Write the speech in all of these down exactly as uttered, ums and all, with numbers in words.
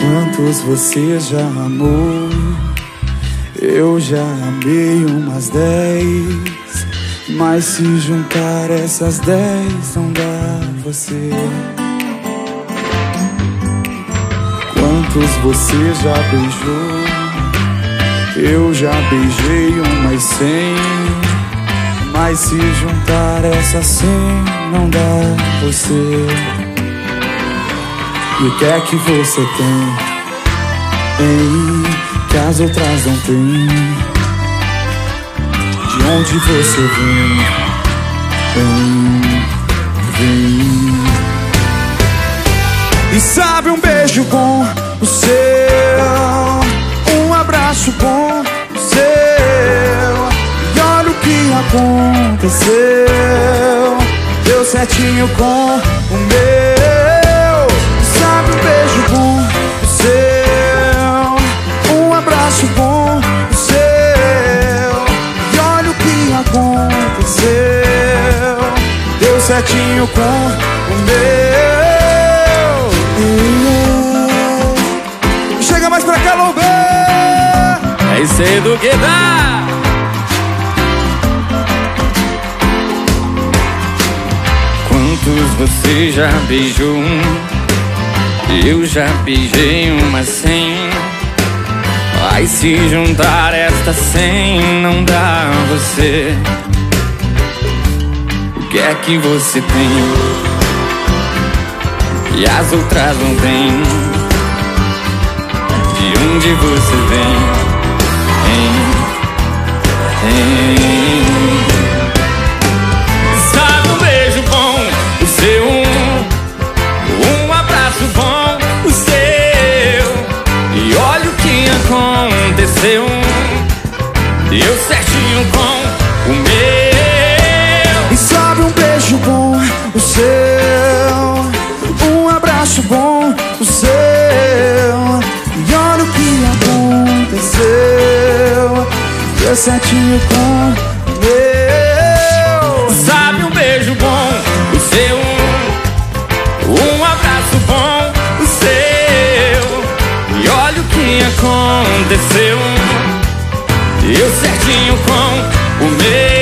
Quantos você já amou? Eu já amei umas dez, mas se juntar essas dez não dá você. Quantos você já beijou? Eu já beijei umas cem, mas se juntar essas cem não dá você. E o que é que você tem, hein, que as outras não têm? De onde você vem, vem, vem. E sabe um beijo bom, o seu, um abraço bom, o seu. E olha o que aconteceu, deu certinho com o meu. Sabe um beijo bom, o seu, um abraço bom, o seu. E olha o que aconteceu, deu certinho com o meu. Chega mais pra cá, Lobé! É isso aí do que dá! Quantos você já beijou? Eu já beijei umas cem, mas se juntar estas cem não dá você. O que é que você tem e as outras não têm? De onde você vem, hein, hein? Sabe um beijo bom, o seu, um abraço bom, o seu. E olha o que aconteceu, deu certinho com o meu. E sabe um beijo bom, o seu, um abraço bom, o seu. E olha o que aconteceu, deu certinho com o meu. Sabe um beijo bom, o seu, um abraço bom, o seu. E olha o que aconteceu, deu certinho com o meu.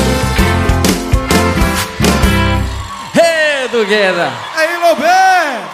Hey, Dugueda! Aí, Lobé!